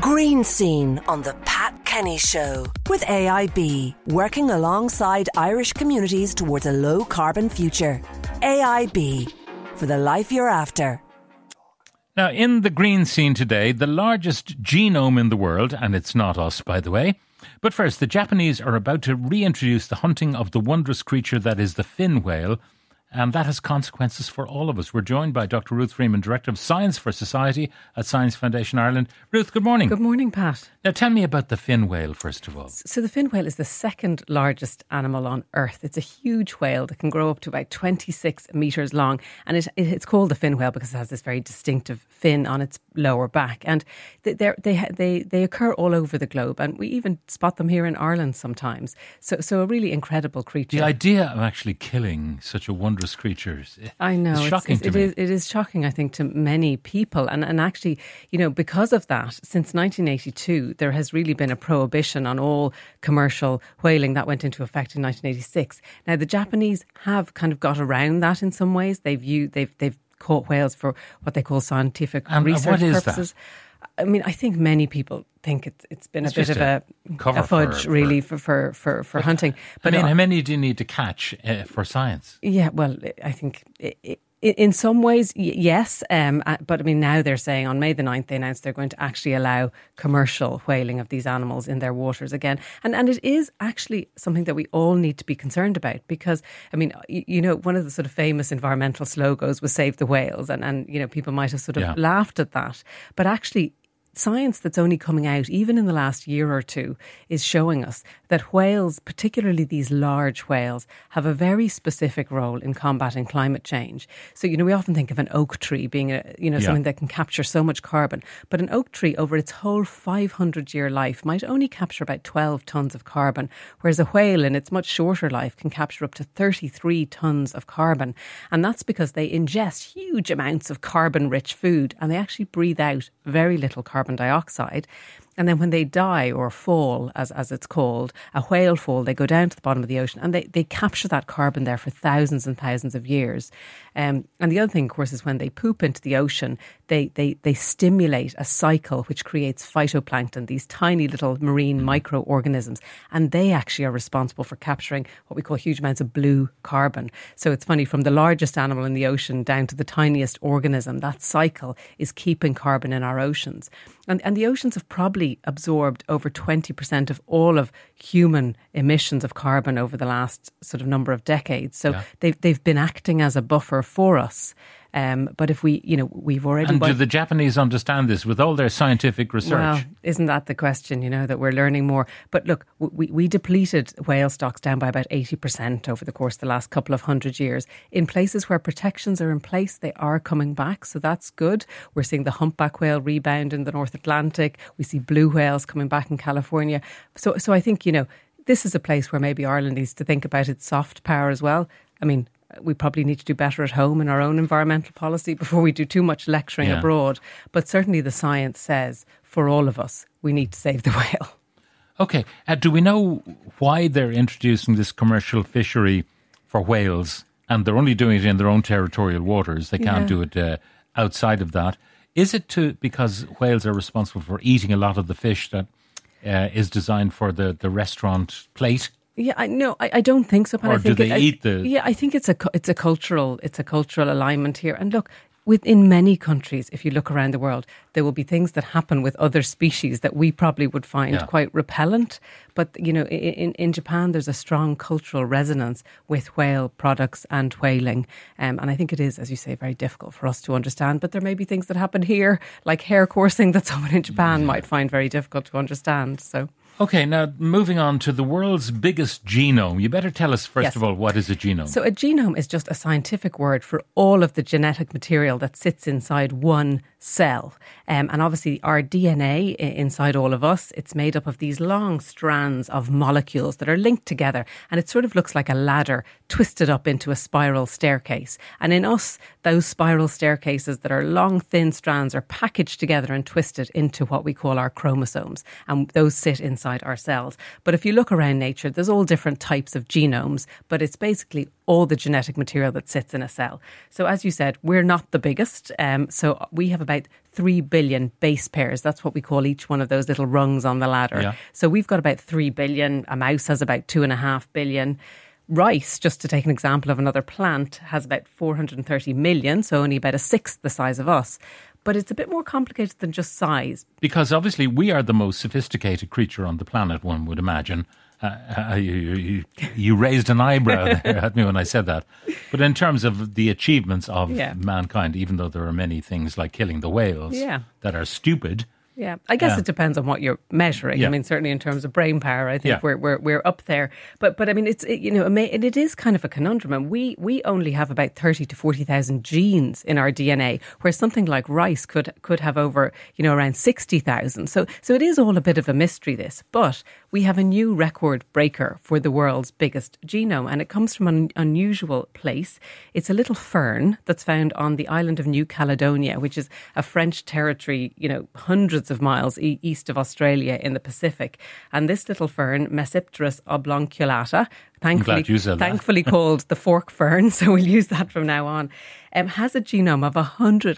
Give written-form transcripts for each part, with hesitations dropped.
Green Scene on the Pat Kenny Show with AIB, working alongside Irish communities towards a low-carbon future. AIB, for the life you're after. Now, in the Green Scene today, the largest genome in the world, and it's not us, by the way. But first, the Japanese are about to reintroduce the hunting of the wondrous creature that is the fin whale, and that has consequences for all of us. We're joined by Dr. Ruth Freeman, Director of Science for Society at Science Foundation Ireland. Ruth, good morning. Good morning, Pat. Now, tell me about the fin whale, first of all. So the fin whale is the second largest animal on Earth. It's a huge whale that can grow up to about 26 metres long. And it's called the fin whale because it has this very distinctive fin on its lower back. And they occur all over the globe. And we even spot them here in Ireland sometimes. So a really incredible creature. The idea of actually killing such a wondrous creature is shocking to me. It is shocking, I think, to many people. And actually, you know, because of that, since 1982, there has really been a prohibition on all commercial whaling that went into effect in 1986. Now, the Japanese have kind of got around that in some ways. They've caught whales for what they call scientific research purposes. That? I mean, I think many people think it's been a bit of a fudge, really, for hunting. But I mean, how many do you need to catch for science? Yeah, well, I think in some ways, yes. But I mean, now they're saying on May the 9th, they announced they're going to actually allow commercial whaling of these animals in their waters again. And it is actually something that we all need to be concerned about because, I mean, you know, one of the sort of famous environmental slogans was Save the Whales. And you know, people might have sort of laughed at that. But actually, science that's only coming out, even in the last year or two, is showing us that whales, particularly these large whales, have a very specific role in combating climate change. So, you know, we often think of an oak tree being something that can capture so much carbon. But an oak tree over its whole 500-year life might only capture about 12 tonnes of carbon, whereas a whale in its much shorter life can capture up to 33 tonnes of carbon. And that's because they ingest huge amounts of carbon-rich food and they actually breathe out very little carbon dioxide. And then when they die or fall, as it's called, a whale fall, they go down to the bottom of the ocean and they capture that carbon there for thousands and thousands of years. And the other thing, of course, is when they poop into the ocean, they stimulate a cycle which creates phytoplankton, these tiny little marine microorganisms. And they actually are responsible for capturing what we call huge amounts of blue carbon. So it's funny, from the largest animal in the ocean down to the tiniest organism, that cycle is keeping carbon in our oceans. And the oceans have probably absorbed over 20% of all of human emissions of carbon over the last sort of number of decades. So they've been acting as a buffer for us. But if we've already... And do the Japanese understand this with all their scientific research? Well, isn't that the question, you know, that we're learning more? But look, we depleted whale stocks down by about 80% over the course of the last couple of 100 years. In places where protections are in place, they are coming back. So that's good. We're seeing the humpback whale rebound in the North Atlantic. We see blue whales coming back in California. So I think, you know, this is a place where maybe Ireland needs to think about its soft power as well. I mean, we probably need to do better at home in our own environmental policy before we do too much lecturing abroad. But certainly the science says, for all of us, we need to save the whale. Okay. Do we know why they're introducing this commercial fishery for whales and they're only doing it in their own territorial waters? They can't do it outside of that. Is it because whales are responsible for eating a lot of the fish that is designed for the restaurant plate? Yeah, I don't think so. But or I think do they eat the? Yeah, I think it's a cultural alignment here. And look, within many countries, if you look around the world, there will be things that happen with other species that we probably would find quite repellent. But you know, in Japan, there's a strong cultural resonance with whale products and whaling, and I think it is, as you say, very difficult for us to understand. But there may be things that happen here, like hair coursing, that someone in Japan might find very difficult to understand. So. Okay, now moving on to the world's biggest genome. You better tell us, first of all, what is a genome? So a genome is just a scientific word for all of the genetic material that sits inside one cell. And obviously our DNA inside all of us, it's made up of these long strands of molecules that are linked together. And it sort of looks like a ladder twisted up into a spiral staircase. And in us, those spiral staircases that are long, thin strands are packaged together and twisted into what we call our chromosomes. And those sit inside our cells. But if you look around nature, there's all different types of genomes, but it's basically all the genetic material that sits in a cell. So as you said, we're not the biggest. So we have about about 3 billion base pairs. That's what we call each one of those little rungs on the ladder. Yeah. So we've got about 3 billion. A mouse has about 2.5 billion. Rice, just to take an example of another plant, has about 430 million, so only about a sixth the size of us. But it's a bit more complicated than just size. Because obviously we are the most sophisticated creature on the planet, one would imagine. You raised an eyebrow there at me when I said that. But in terms of the achievements of mankind, even though there are many things like killing the whales that are stupid. Yeah, I guess it depends on what you're measuring. Yeah. I mean, certainly in terms of brain power, I think we're up there. But I mean, it is kind of a conundrum. And we only have about 30 to 40,000 genes in our DNA, where something like rice could have over around 60,000. So it is all a bit of a mystery, this. But we have a new record breaker for the world's biggest genome, and it comes from an unusual place. It's a little fern that's found on the island of New Caledonia, which is a French territory, hundreds of miles east of Australia in the Pacific. And this little fern, Mesipterus oblonculata, thankfully called the fork fern, so we'll use that from now on, has a genome of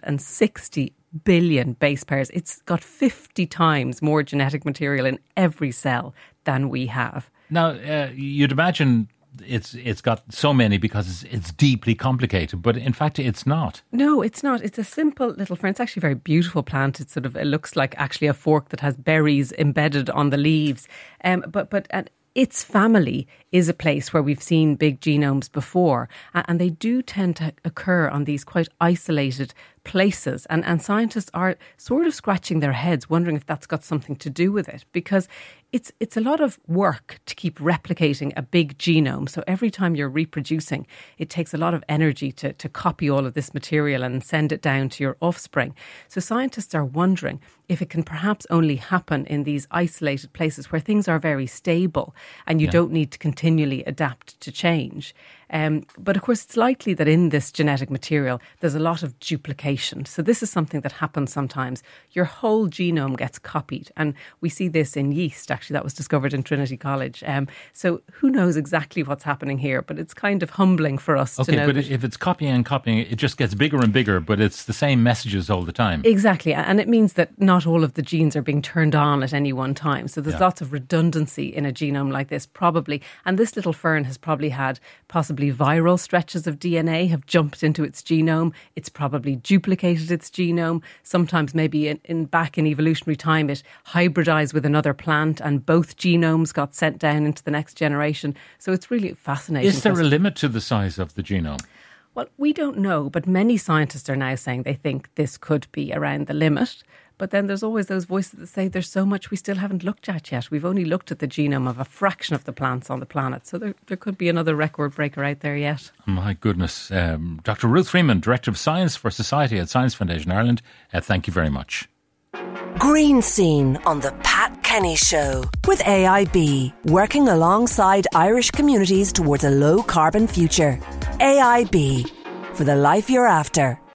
160 billion base pairs. It's got 50 times more genetic material in every cell than we have. Now, you'd imagine it's got so many because it's deeply complicated, but in fact it's not. No, it's not. It's a simple little fern. It's actually a very beautiful plant. It looks like actually a fork that has berries embedded on the leaves. But its family is a place where we've seen big genomes before, and they do tend to occur on these quite isolated places. And scientists are sort of scratching their heads, wondering if that's got something to do with it, because it's a lot of work to keep replicating a big genome. So every time you're reproducing, it takes a lot of energy to copy all of this material and send it down to your offspring. So scientists are wondering if it can perhaps only happen in these isolated places where things are very stable and you don't need to continually adapt to change. But of course, it's likely that in this genetic material, there's a lot of duplication. So this is something that happens sometimes. Your whole genome gets copied. And we see this in yeast, actually. That was discovered in Trinity College. So who knows exactly what's happening here? But it's kind of humbling for us to know. Okay, but if it's copying and copying, it just gets bigger and bigger, but it's the same messages all the time. Exactly. And it means that not all of the genes are being turned on at any one time. So there's lots of redundancy in a genome like this, probably. And this little fern has probably had possibly viral stretches of DNA have jumped into its genome. It's probably duplicated its genome. Sometimes maybe back in evolutionary time, it hybridized with another plant and both genomes got sent down into the next generation. So it's really fascinating. Is there a limit to the size of the genome? Well, we don't know, but many scientists are now saying they think this could be around the limit. But then there's always those voices that say there's so much we still haven't looked at yet. We've only looked at the genome of a fraction of the plants on the planet. So there could be another record breaker out there yet. My goodness. Dr. Ruth Freeman, Director of Science for Society at Science Foundation Ireland, thank you very much. Green Scene on the Pat Kenny Show with AIB, working alongside Irish communities towards a low carbon future. AIB, for the life you're after.